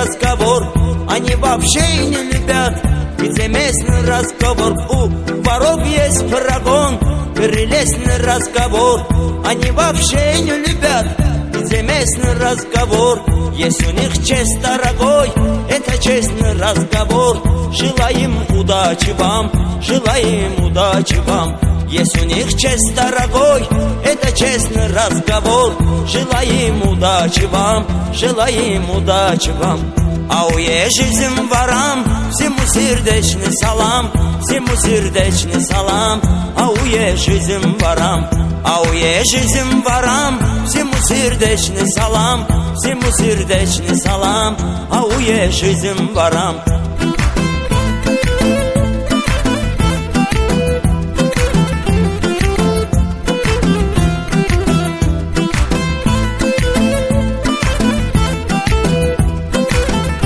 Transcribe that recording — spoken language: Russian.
разговор, они вообще не любят бессмысленный разговор. У воров есть прогон, прелестный разговор, они вообще не любят бессмысленный разговор. Есть у них честь, дорогой, это честный разговор. Желаем удачи вам, желаем удачи вам. Есть у них честь, дорогой, это честный разговор. Желаем удачи вам, желаем удачи вам. А уезжим ворам всему сердечный салам, всему сердечный салам. А уезжим ворам, а уезжим ворам всему сердечный салам, всему сердечный салам. А уезжим ворам.